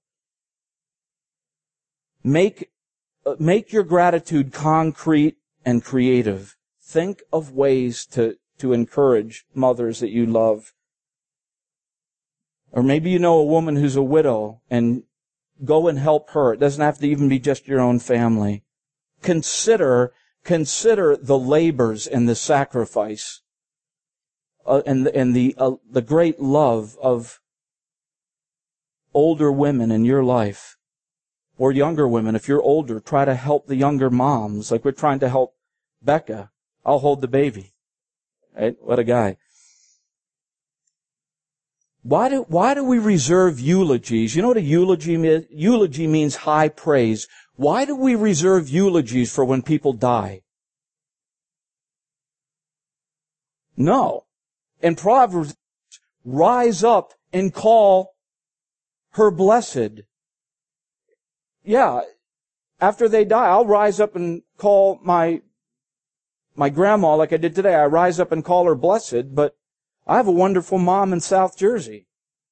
Make your gratitude concrete and creative. Think of ways to encourage mothers that you love. Or maybe you know a woman who's a widow, and go and help her. It doesn't have to even be just your own family. Consider the labors and the sacrifice and the great love of older women in your life, or younger women. If you're older, try to help the younger moms, like we're trying to help Becca. I'll hold the baby. Right? What a guy. Why do we reserve eulogies? You know what a eulogy means? Eulogy means high praise. Why do we reserve eulogies for when people die? No. In Proverbs, rise up and call her blessed. Yeah, after they die, I'll rise up and call my grandma like I did today. I rise up and call her blessed, but I have a wonderful mom in South Jersey.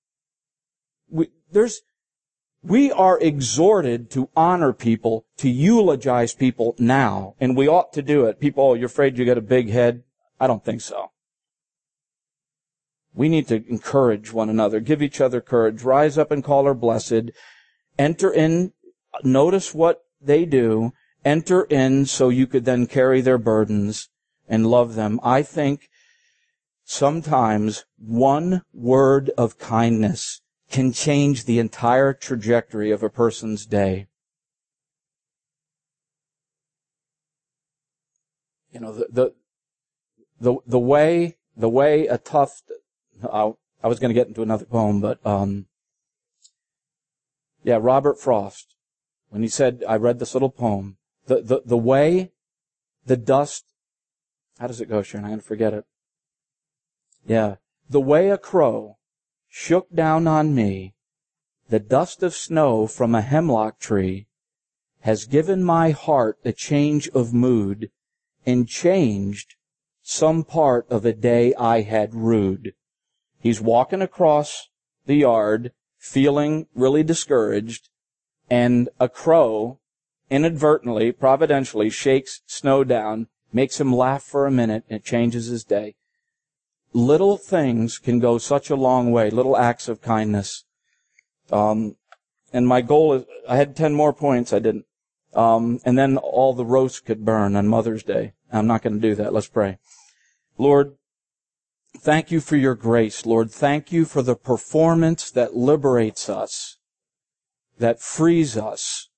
We are exhorted to honor people, to eulogize people now, and we ought to do it. People, you're afraid you got a big head? I don't think so. We need to encourage one another, give each other courage, rise up and call her blessed, enter in, notice what they do, enter in so you could then carry their burdens and love them. I think sometimes one word of kindness can change the entire trajectory of a person's day. You know, the way a tough, I was going to get into another poem, but, Robert Frost, when he said, I read this little poem, the way the dust, how does it go, Sharon? I'm going to forget it. Yeah. The way a crow shook down on me the dust of snow from a hemlock tree has given my heart a change of mood and changed some part of a day I had rued. He's walking across the yard feeling really discouraged, and a crow inadvertently, providentially shakes snow down, makes him laugh for a minute, and it changes his day. Little things can go such a long way, little acts of kindness. And my goal is, I had 10 more points, I didn't. And then all the roast could burn on Mother's Day. I'm not going to do that. Let's pray. Lord, thank you for your grace. Lord, thank you for the performance that liberates us, that frees us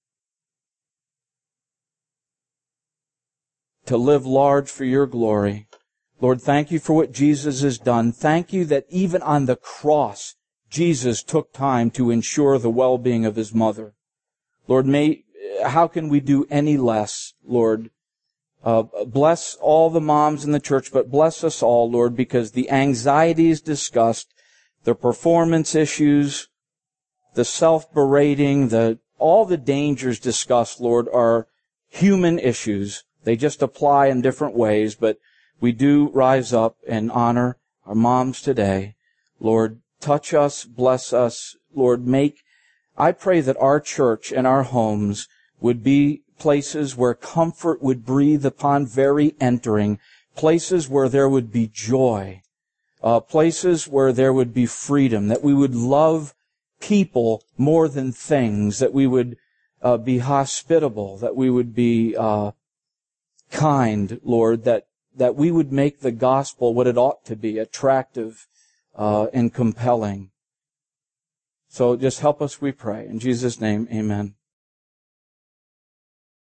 to live large for your glory. Lord, thank you for what Jesus has done. Thank you that even on the cross, Jesus took time to ensure the well-being of his mother. Lord, how can we do any less, Lord? Bless all the moms in the church, but bless us all, Lord, because the anxieties discussed, the performance issues, the self-berating, all the dangers discussed, Lord, are human issues. They just apply in different ways, but we do rise up and honor our moms today. Lord, touch us, bless us. Lord, I pray that our church and our homes would be places where comfort would breathe upon very entering, places where there would be joy, places where there would be freedom, that we would love people more than things, that we would be hospitable, that we would be kind, Lord, that we would make the gospel what it ought to be, attractive and compelling. So just help us, we pray. In Jesus' name, amen.